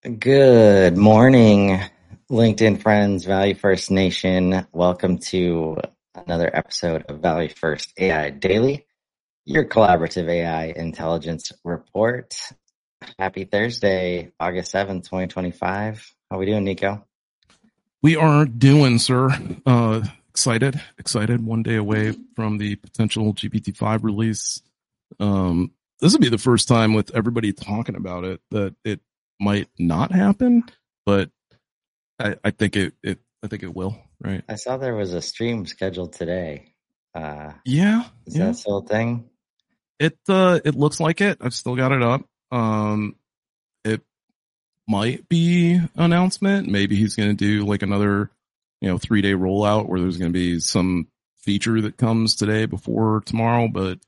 Good morning, LinkedIn friends, Value First Nation. Welcome to another episode of Value First AI Daily, your collaborative AI intelligence report. Happy Thursday, August 7th, 2025. How are we doing, Nico? We are doing, sir. Excited. 1 day away from the potential GPT-5 release. This will be the first time with everybody talking about it that it might not happen, but I think it will, right? I saw there was a stream scheduled today. Yeah. Is that still a thing? It looks like it. I've still got it up. It might be announcement. Maybe he's going to do like another, 3-day rollout where there's going to be some feature that comes today before tomorrow. But,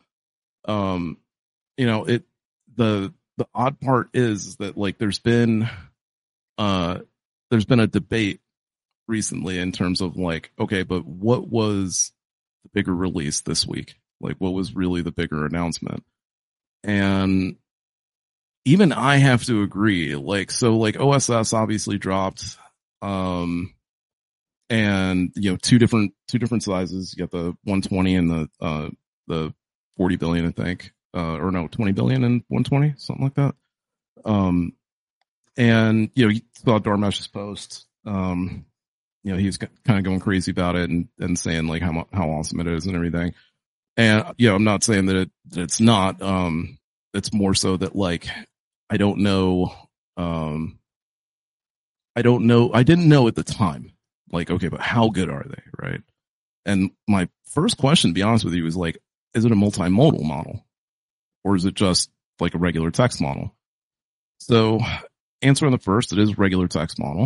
the odd part is that like there's been a debate recently in terms of like, okay, but what was the bigger release this week? Like what was really the bigger announcement? And even I have to agree, like, so like OSS obviously dropped, and two different sizes. You got the 120 and the 40 billion, I think, or no, 20 billion and 120, something like that. And you saw Dharmesh's post. He was kind of going crazy about it and saying like how awesome it is and everything. And I'm not saying that it's not. It's more so that like I don't know. I didn't know at the time. Like, okay, but how good are they, right? And my first question, to be honest with you, is like, is it a multimodal model? Or is it just like a regular text model? So, answer on the first, it is regular text model.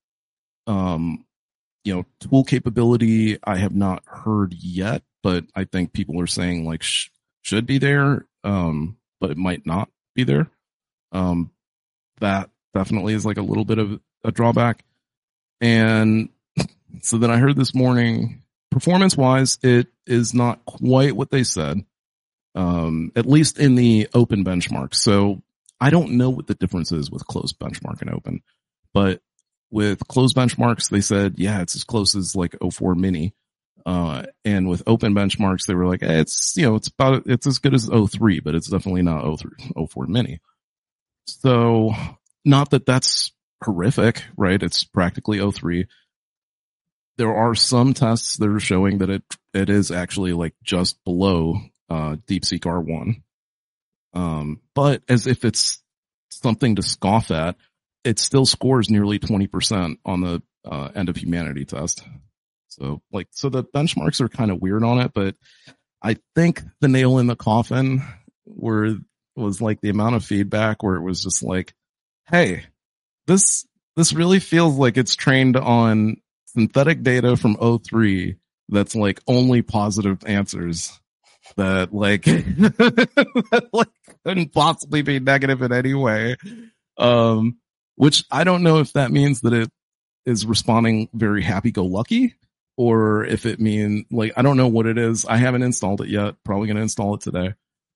Tool capability, I have not heard yet, but I think people are saying like should be there, but it might not be there. That definitely is like a little bit of a drawback. And so then I heard this morning, performance wise, it is not quite what they said, at least in the open benchmark. So I don't know what the difference is with closed benchmark and open, but with closed benchmarks, they said, yeah, it's as close as like O4 mini. And with open benchmarks, they were like, it's as good as O3, but it's definitely not O4 mini. So not that that's horrific, right? It's practically O3. There are some tests that are showing that it is actually like just below DeepSeek R1. But as if it's something to scoff at, it still scores nearly 20% on the end of humanity test. So the benchmarks are kind of weird on it, but I think the nail in the coffin was like the amount of feedback where it was just like, hey, this really feels like it's trained on synthetic data from O3 that's like only positive answers that like, that like couldn't possibly be negative in any way. Which I don't know if that means that it is responding very happy-go-lucky or if it means like, I don't know what it is. I haven't installed it yet. Probably going to install it today.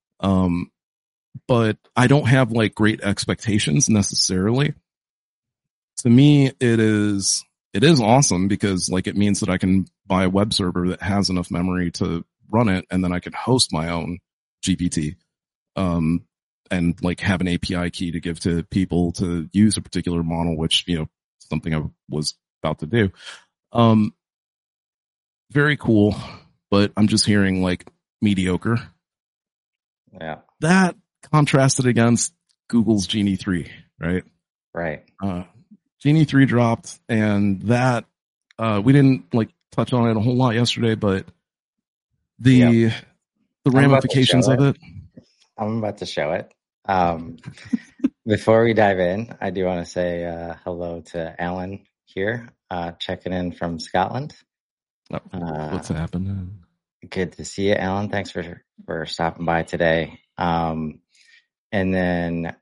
But I don't have like great expectations necessarily. To me, it is awesome because like it means that I can buy a web server that has enough memory to run it, and then I can host my own GPT, and like have an API key to give to people to use a particular model, which something I was about to do. Very cool, but I'm just hearing like mediocre. Yeah. That contrasted against Google's Genie 3, right? Right. Genie 3 dropped, and that we didn't like touch on it a whole lot yesterday, but the ramifications of it. I'm about to show it. Before we dive in, I do want to say hello to Alan here, checking in from Scotland. What's happening? Good to see you, Alan. Thanks for stopping by today. And then,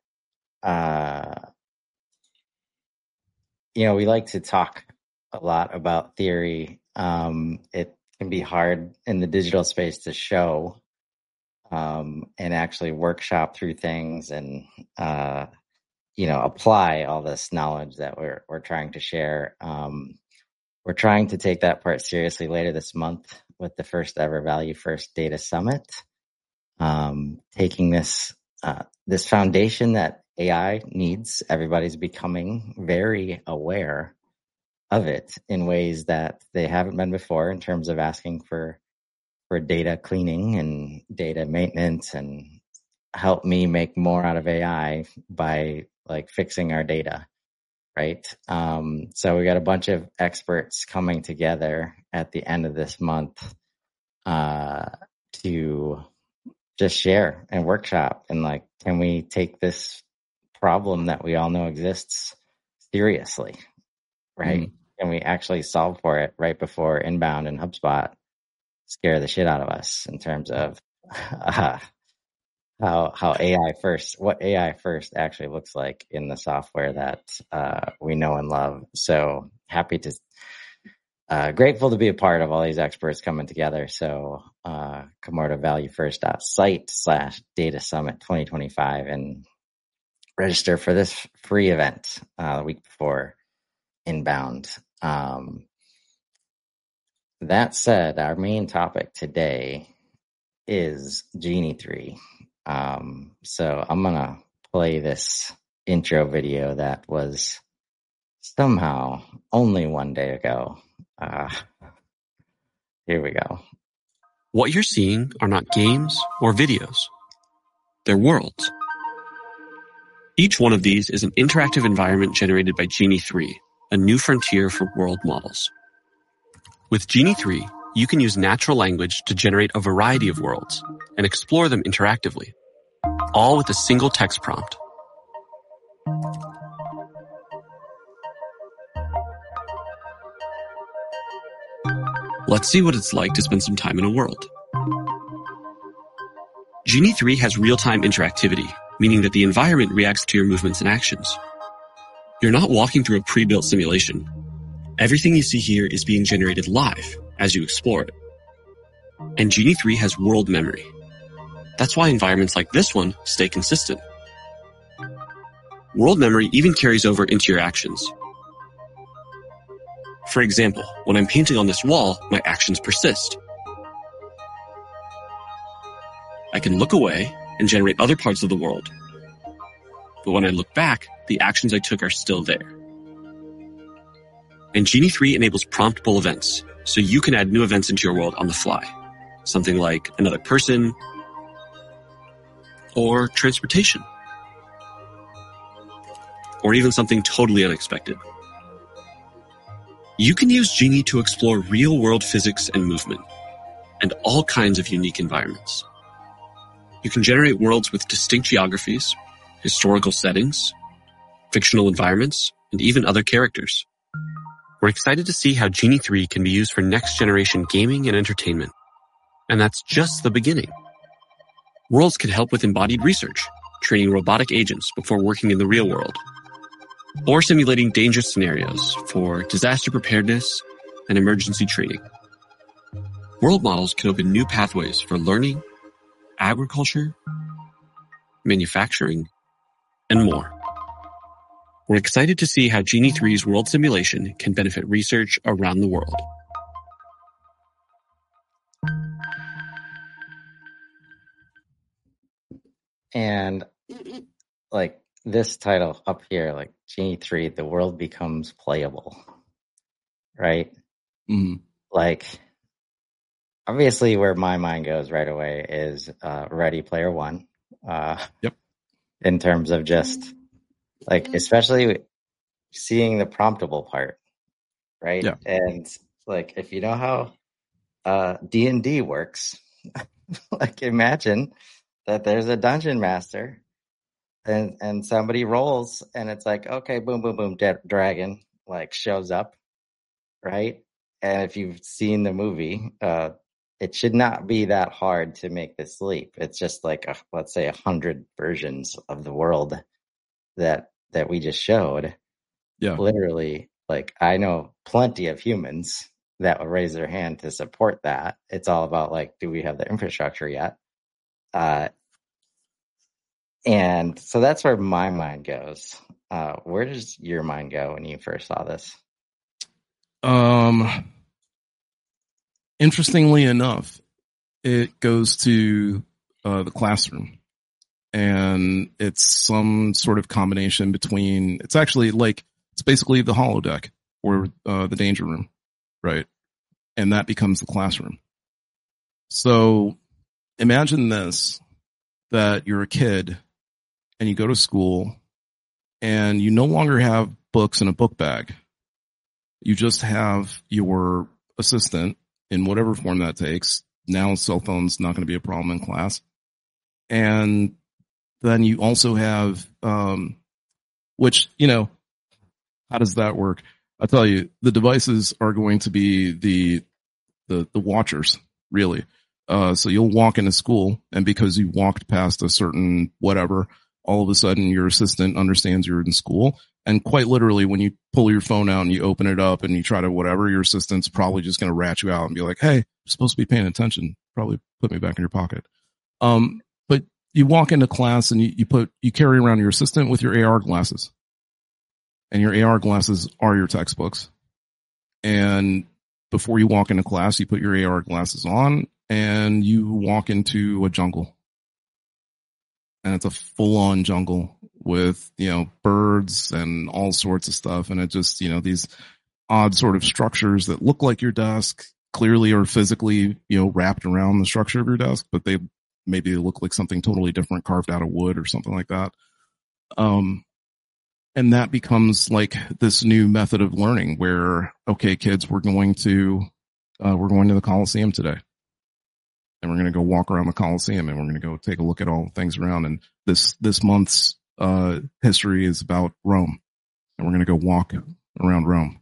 we like to talk a lot about theory. It can be hard in the digital space to show and actually workshop through things and apply all this knowledge that we're trying to share. We're trying to take that part seriously later this month with the first ever Value First Data Summit. Taking this foundation that AI needs, everybody's becoming very aware of it in ways that they haven't been before, in terms of asking for data cleaning and data maintenance, and help me make more out of AI by fixing our data, right? So we got a bunch of experts coming together at the end of this month to just share and workshop, and can we take this problem that we all know exists seriously, right? Mm. Can we actually solve for it right before Inbound and HubSpot scare the shit out of us in terms of how what AI first actually looks like in the software that we know and love. So grateful to be a part of all these experts coming together. So come over to valuefirst.site/Data Summit 2025 and register for this free event the week before Inbound. That said, our main topic today is Genie 3. So I'm going to play this intro video that was somehow only one day ago. Here we go. What you're seeing are not games or videos. They're worlds. Each one of these is an interactive environment generated by Genie 3, a new frontier for world models. With Genie 3, you can use natural language to generate a variety of worlds and explore them interactively, all with a single text prompt. Let's see what it's like to spend some time in a world. Genie 3 has real-time interactivity, meaning that the environment reacts to your movements and actions. You're not walking through a pre-built simulation. Everything you see here is being generated live as you explore it. And Genie 3 has world memory. That's why environments like this one stay consistent. World memory even carries over into your actions. For example, when I'm painting on this wall, my actions persist. I can look away and generate other parts of the world. But when I look back, the actions I took are still there. And Genie 3 enables promptable events, so you can add new events into your world on the fly. Something like another person, or transportation, or even something totally unexpected. You can use Genie to explore real-world physics and movement, and all kinds of unique environments. You can generate worlds with distinct geographies, historical settings, fictional environments, and even other characters. We're excited to see how Genie 3 can be used for next-generation gaming and entertainment. And that's just the beginning. Worlds can help with embodied research, training robotic agents before working in the real world, or simulating dangerous scenarios for disaster preparedness and emergency training. World models can open new pathways for learning, agriculture, manufacturing, and more. We're excited to see how Genie 3's world simulation can benefit research around the world. And this title up here, Genie 3, the world becomes playable, right? Mm. Obviously where my mind goes right away is Ready Player One. Yep. In terms of just especially seeing the promptable part, right? Yeah. And if you know how D&D works, imagine that there's a dungeon master and somebody rolls and it's okay, boom, boom, boom, dragon shows up, right? And if you've seen the movie, it should not be that hard to make this leap. It's just let's say 100 versions of the world that we just showed. Yeah. Literally, I know plenty of humans that will raise their hand to support that. It's all about do we have the infrastructure yet? And so that's where my mind goes. Where does your mind go when you first saw this? Interestingly enough, it goes to the classroom, and it's some sort of combination between. It's actually it's basically the holodeck or the danger room, right? And that becomes the classroom. So imagine this: that you're a kid and you go to school, and you no longer have books in a book bag. You just have your assistant in whatever form that takes. Now cell phone's not going to be a problem in class. And then you also have, which, how does that work? I'll tell you, the devices are going to be the watchers, really. So you'll walk into school, and because you walked past a certain whatever, all of a sudden your assistant understands you're in school. And quite literally, when you pull your phone out and you open it up and you try to whatever, your assistant's probably just going to rat you out and be like, hey, you're supposed to be paying attention. Probably put me back in your pocket. But you walk into class and you carry around your assistant with your AR glasses. And your AR glasses are your textbooks. And before you walk into class, you put your AR glasses on and you walk into a jungle. And it's a full-on jungle with, birds and all sorts of stuff. And it just, these odd sort of structures that look like your desk clearly are physically, wrapped around the structure of your desk, but they look like something totally different carved out of wood or something like that. And that becomes like this new method of learning where, okay, kids, we're going to the Coliseum today. And we're going to go walk around the Coliseum, and we're going to go take a look at all the things around. And this month's history is about Rome, and we're going to go walk around Rome.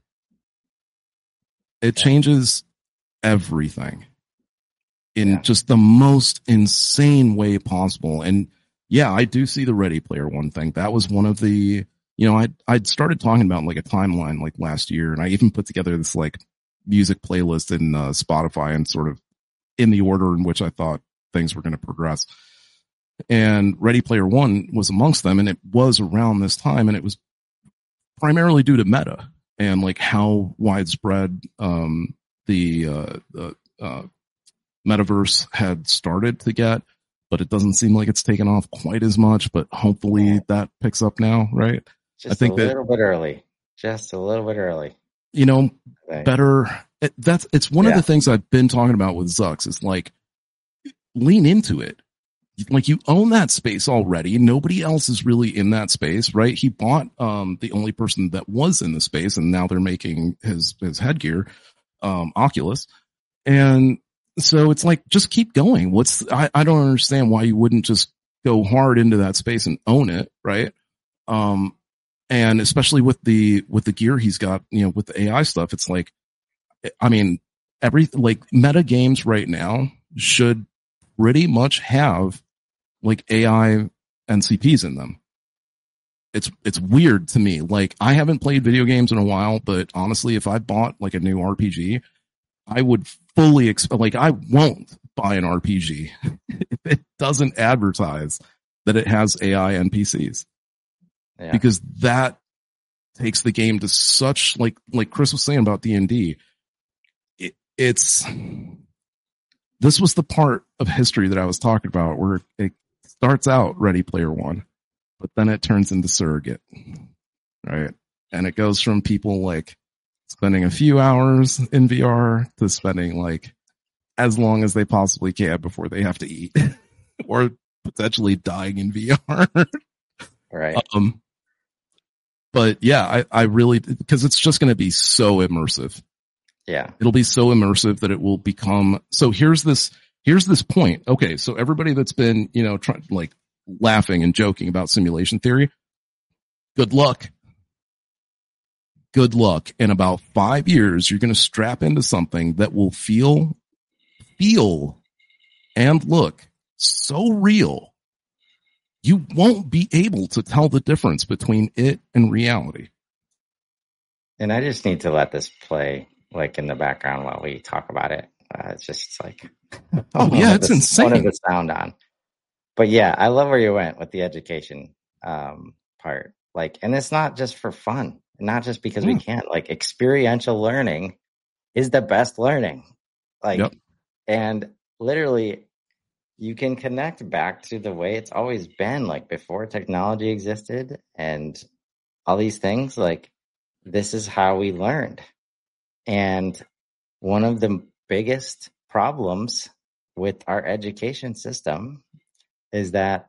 It changes everything in just the most insane way possible. And yeah, I do see the Ready Player One thing. That was one of the, I'd started talking about like a timeline like last year, and I even put together this like music playlist in Spotify and sort of in the order in which I thought things were going to progress. And Ready Player One was amongst them, and it was around this time, and it was primarily due to Meta and like how widespread the metaverse had started to get, but it doesn't seem like it's taken off quite as much, but hopefully that picks up now, right? Just a little bit early. Better. It's one of the things I've been talking about with Zucks is like, lean into it. Like, you own that space already. Nobody else is really in that space, right? He bought the only person that was in the space, and now they're making his headgear, Oculus. And so it's like, just keep going. I don't understand why you wouldn't just go hard into that space and own it, right? And especially with the gear he's got, with the AI stuff, it's like, I mean, meta games right now should pretty much have like AI NCPs in them. It's weird to me. Like, I haven't played video games in a while, but honestly, if I bought like a new RPG, I would fully I won't buy an RPG if it doesn't advertise that it has AI NPCs. Yeah. Because that takes the game to such, like Chris was saying about D&D. This was the part of history that I was talking about where it starts out Ready Player One, but then it turns into Surrogate, right? And it goes from people like spending a few hours in VR to spending like as long as they possibly can before they have to eat or potentially dying in VR. Right. But yeah, I really, because it's just going to be so immersive. Yeah. It'll be so immersive that it will become, so here's this point. Okay. So everybody that's been, laughing and joking about simulation theory, good luck. Good luck. In about 5 years, you're going to strap into something that will feel and look so real. You won't be able to tell the difference between it and reality. And I just need to let this play like in the background while we talk about it. It's just like, it's insane. One of the sound on. But yeah, I love where you went with the education part. Like, and it's not just for fun, not just because we can't. Like, experiential learning is the best learning. Like, and literally, you can connect back to the way it's always been, like before technology existed and all these things. Like, this is how we learned. And one of the biggest problems with our education system is that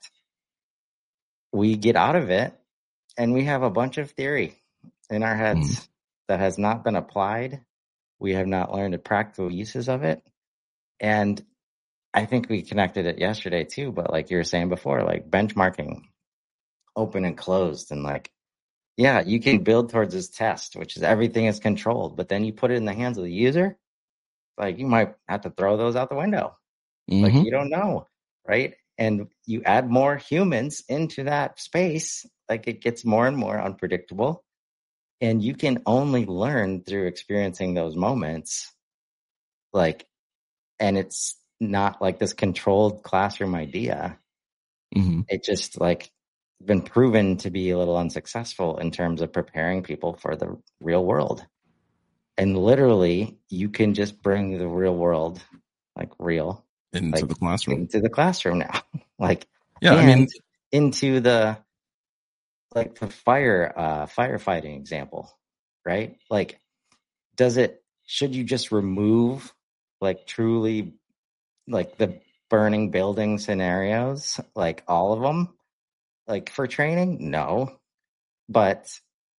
we get out of it and we have a bunch of theory in our heads that has not been applied. We have not learned the practical uses of it. And I think we connected it yesterday too, but like you were saying before, like benchmarking, open and closed, and like, yeah, you can build towards this test, which is everything is controlled, but then you put it in the hands of the user, like you might have to throw those out the window. Like you don't know, right? And you add more humans into that space, like it gets more and more unpredictable. And you can only learn through experiencing those moments. Like, and it's not like this controlled classroom idea. It just like been proven to be a little unsuccessful in terms of preparing people for the real world. And literally, you can just bring the real world, like real, into the classroom now. Like, yeah, I mean, into the like the firefighting example, right? Like, should you just remove like truly like the burning building scenarios, like all of them, like for training? No, but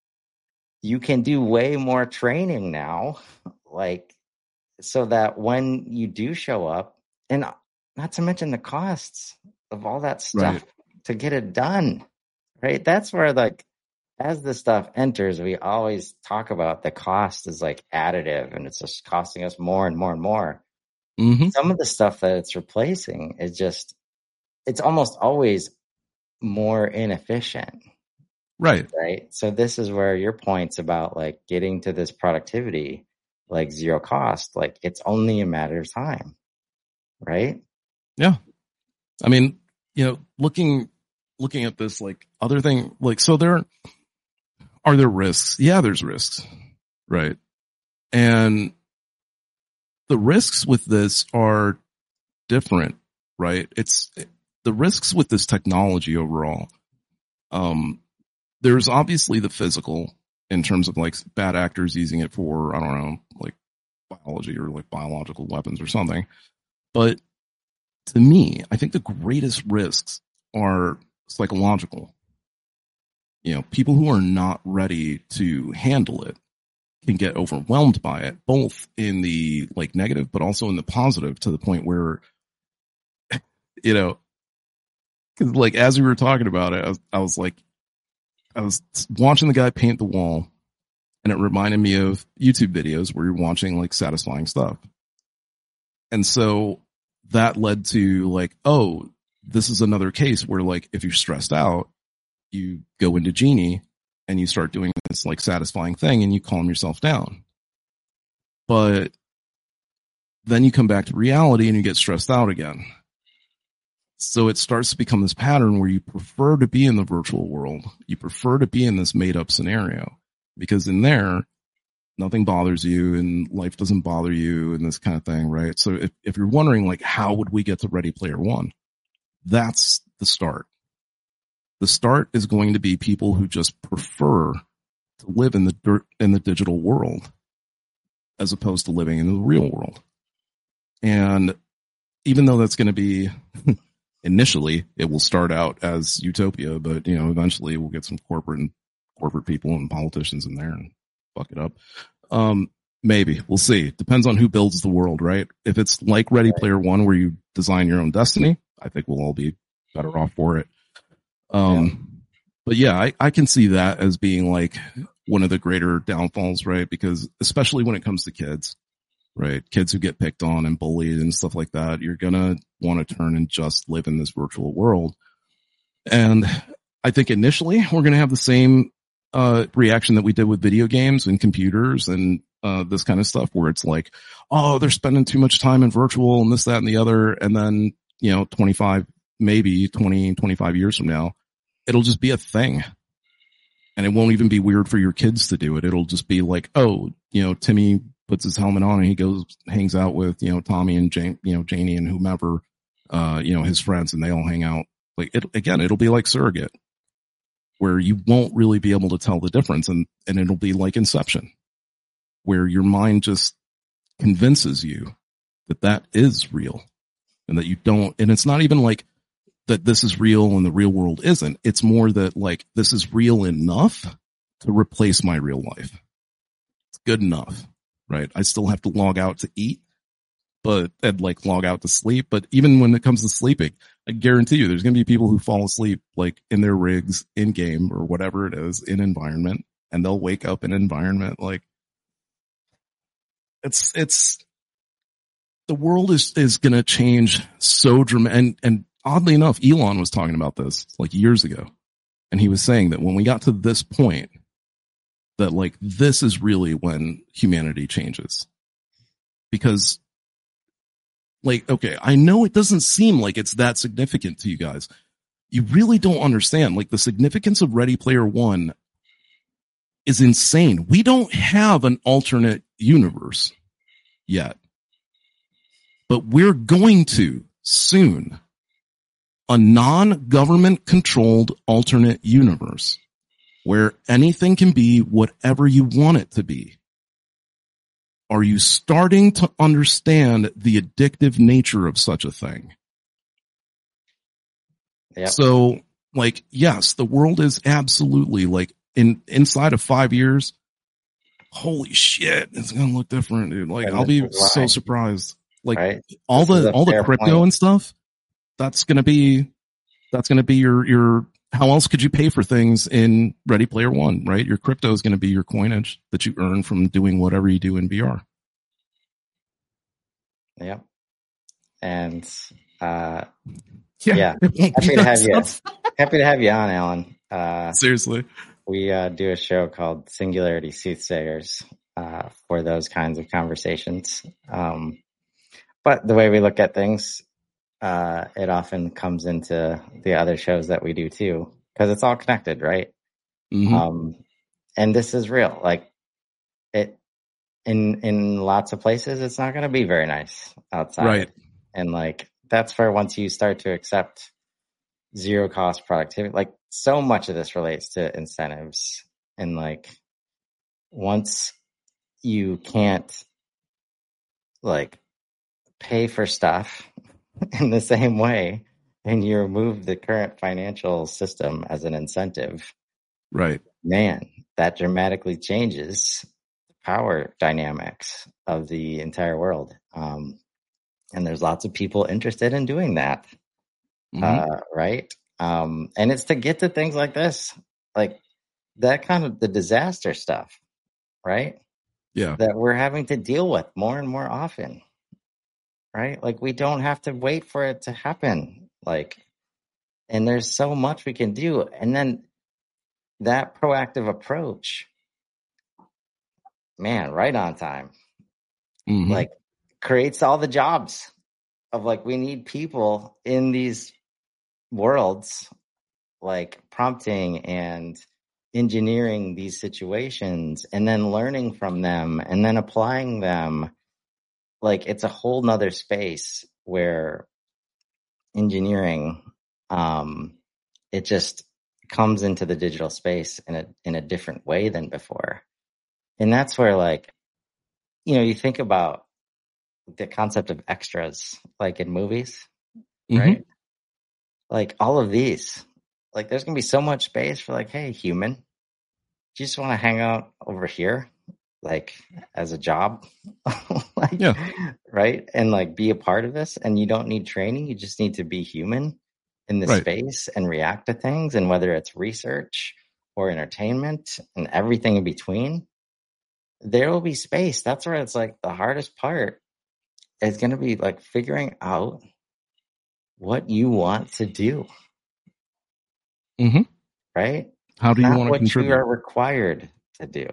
you can do way more training now, like so that when you do show up, and not to mention the costs of all that stuff to get it done, right? That's where like, as the stuff enters, we always talk about the cost is like additive and it's just costing us more and more and more. Some of the stuff that it's replacing is just, it's almost always more inefficient. Right. So this is where your points about like getting to this productivity, like zero cost, like it's only a matter of time. Right. Yeah. I mean, you know, looking at this, like other thing, like, so are there risks? Yeah, there's risks. Right. And the risks with this are different, right? It's the risks with this technology overall. There's obviously the physical in terms of like bad actors using it for, I don't know, like biology or like biological weapons or something. But to me, I think the greatest risks are psychological. You know, people who are not ready to handle it can get overwhelmed by it, both in the like negative, but also in the positive, to the point where, you know, cause like, as we were talking about it, I was watching the guy paint the wall, and it reminded me of YouTube videos where you're watching like satisfying stuff. And so that led to like, oh, this is another case where like, if you're stressed out, you go into Genie and you start doing this like satisfying thing and you calm yourself down. But then you come back to reality and you get stressed out again. So it starts to become this pattern where you prefer to be in the virtual world. You prefer to be in this made up scenario because in there, nothing bothers you and life doesn't bother you and this kind of thing, right? So if you're wondering like, how would we get to Ready Player One? That's the start. The start is going to be people who just prefer to live in the digital world as opposed to living in the real world. And even though that's going to be initially, it will start out as utopia, but you know, eventually we'll get some corporate people and politicians in there and fuck it up. Maybe we'll see. Depends on who builds the world, right? If it's like Ready Player One, where you design your own destiny, I think we'll all be better off for it. But yeah, I can see that as being like one of the greater downfalls, right? Because especially when it comes to kids, right? Kids who get picked on and bullied and stuff like that, you're going to want to turn and just live in this virtual world. And I think initially we're going to have the same reaction that we did with video games and computers and this kind of stuff, where it's like, oh, they're spending too much time in virtual and this, that, and the other. And then, you know, 25 maybe 20, 25 years from now, it'll just be a thing. And it won't even be weird for your kids to do it. It'll just be like, oh, Timmy puts his helmet on and he goes, hangs out with, Tommy and Janie and whomever, his friends, and they all hang out. Like it'll be like Surrogate, where you won't really be able to tell the difference. And it'll be like Inception, where your mind just convinces you that is real and that you don't, and it's not even like that this is real and the real world isn't. It's more that like, this is real enough to replace my real life. It's good enough, right? I still have to log out to eat, and like log out to sleep. But even when it comes to sleeping, I guarantee you there's going to be people who fall asleep like in their rigs, in game or whatever it is, in environment, and they'll wake up in environment. Like it's the world is going to change so dramatic. And oddly enough, Elon was talking about this like years ago. And he was saying that when we got to this point, that like, this is really when humanity changes. Because like, okay, I know it doesn't seem like it's that significant to you guys. You really don't understand. Like the significance of Ready Player One is insane. We don't have an alternate universe yet, but we're going to soon. A non-government controlled alternate universe where anything can be whatever you want it to be. Are you starting to understand the addictive nature of such a thing? Yep. So, like, yes, the world is absolutely like inside of 5 years. Holy shit, it's gonna look different, dude. Like, I'll be so surprised. Like, right? all the crypto point. And stuff. That's gonna be your. How else could you pay for things in Ready Player One, right? Your crypto is going to be your coinage that you earn from doing whatever you do in VR. Yeah. And, yeah. Happy to have you on, Alan. Seriously. We do a show called Singularity Soothsayers for those kinds of conversations. But the way we look at things, it often comes into the other shows that we do too, because it's all connected, right? Mm-hmm. And this is real. Like it in lots of places, it's not going to be very nice outside. Right. And like, that's where once you start to accept zero cost productivity, like so much of this relates to incentives. And like, once you can't like pay for stuff in the same way, and you remove the current financial system as an incentive, right? Man, that dramatically changes the power dynamics of the entire world. And there's lots of people interested in doing that, right? And it's to get to things like this, like that kind of the disaster stuff, right? Yeah, that we're having to deal with more and more often. Right? Like we don't have to wait for it to happen. Like, and there's so much we can do. And then that proactive approach, man, right on time, like creates all the jobs of like, we need people in these worlds, like prompting and engineering these situations and then learning from them and then applying them. Like it's a whole nother space where engineering, it just comes into the digital space in a different way than before. And that's where like, you think about the concept of extras, like in movies, right? Like all of these, like there's going to be so much space for like, hey, human, do you just want to hang out over here? Like as a job, like, yeah. Right. And like be a part of this, and you don't need training. You just need to be human in this space and react to things. And whether it's research or entertainment and everything in between, there will be space. That's where it's like the hardest part is going to be like figuring out what you want to do. Right. How do you want to contribute? What you are required to do.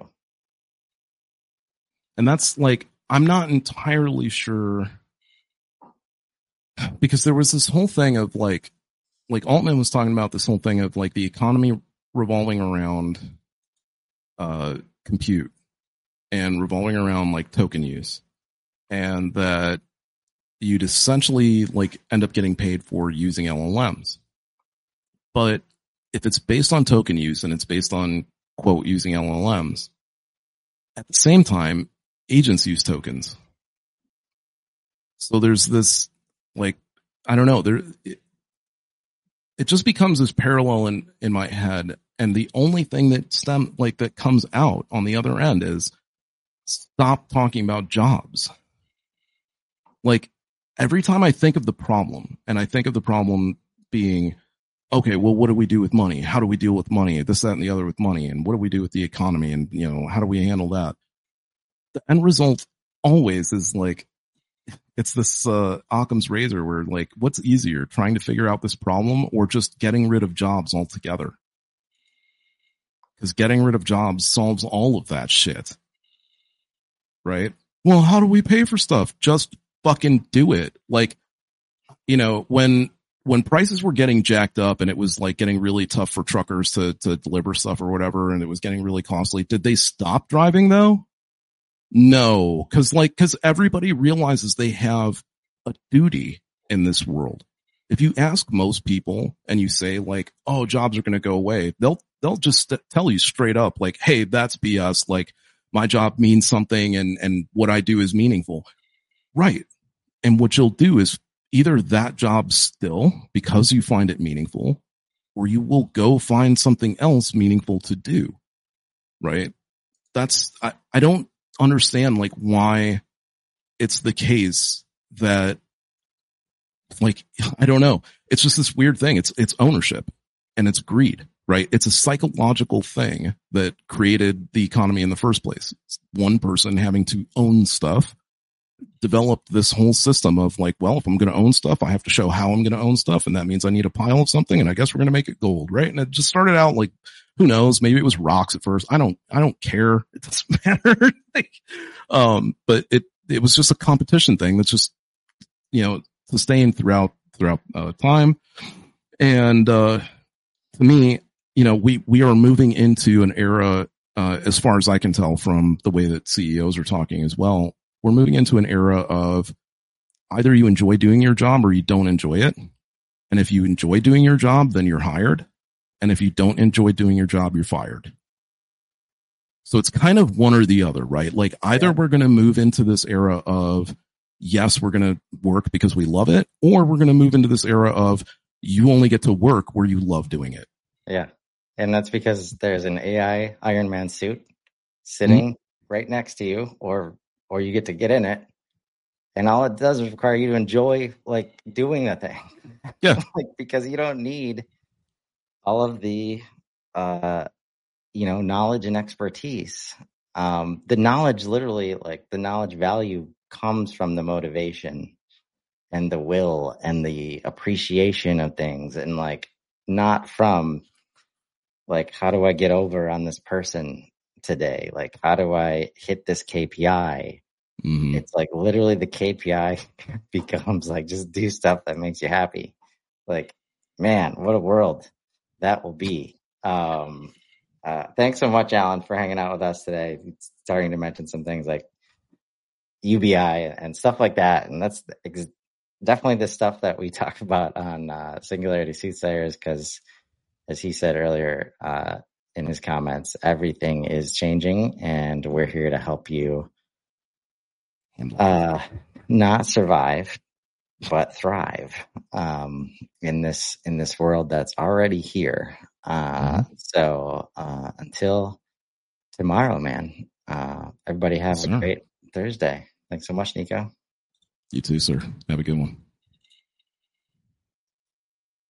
And that's like, I'm not entirely sure, because there was this whole thing of like, like Altman was talking about this whole thing of like the economy revolving around compute and revolving around like token use, and that you'd essentially like end up getting paid for using LLMs. But if it's based on token use and it's based on quote using LLMs, at the same time, agents use tokens. So there's this like, I don't know, it just becomes this parallel in my head. And the only thing that comes out on the other end is stop talking about jobs. Like every time I think of the problem, and I think of the problem being, okay, well, what do we do with money? How do we deal with money? This, that, and the other with money. And what do we do with the economy? And, you know, how do we handle that? The end result always is like, it's this Occam's razor where like, what's easier, trying to figure out this problem or just getting rid of jobs altogether? Because getting rid of jobs solves all of that shit. Right? Well, how do we pay for stuff? Just fucking do it. Like, you know, when prices were getting jacked up and it was like getting really tough for truckers to deliver stuff or whatever, and it was getting really costly, did they stop driving though? No, because everybody realizes they have a duty in this world. If you ask most people and you say like, oh, jobs are going to go away, they'll just tell you straight up like, hey, that's BS. Like my job means something and what I do is meaningful. Right. And what you'll do is either that job still because you find it meaningful, or you will go find something else meaningful to do. Right. I don't understand like why it's the case that like, I don't know. It's just this weird thing. It's ownership and it's greed, right? It's a psychological thing that created the economy in the first place. It's one person having to own stuff developed this whole system of like, well, if I'm going to own stuff, I have to show how I'm going to own stuff. And that means I need a pile of something. And I guess we're going to make it gold. Right. And it just started out like, who knows? Maybe it was rocks at first. I don't care. It doesn't matter. But it was just a competition thing that's just, you know, sustained throughout time. And, to me, you know, we are moving into an era, as far as I can tell from the way that CEOs are talking as well, we're moving into an era of either you enjoy doing your job or you don't enjoy it. And if you enjoy doing your job, then you're hired. And if you don't enjoy doing your job, you're fired. So it's kind of one or the other, right? Like either we're going to move into this era of, yes, we're going to work because we love it, or we're going to move into this era of you only get to work where you love doing it. Yeah. And that's because there's an AI Iron Man suit sitting right next to you, or you get to get in it. And all it does is require you to enjoy like doing the thing. Yeah. Like, because you don't need all of the, knowledge and expertise. The knowledge, literally, like the knowledge value comes from the motivation and the will and the appreciation of things, and like not from like, how do I get over on this person today? Like, how do I hit this KPI? Mm-hmm. It's like literally the KPI becomes like, just do stuff that makes you happy. Like, man, what a world that will be. Thanks so much, Alan, for hanging out with us today. Starting to mention some things like UBI and stuff like that. And that's definitely the stuff that we talk about on Singularity Soothsayers, because as he said earlier in his comments, everything is changing and we're here to help you not survive, but thrive in this world that's already here. So until tomorrow, man, everybody have a great Thursday. Thanks so much, Nico. You too, sir. Have a good one.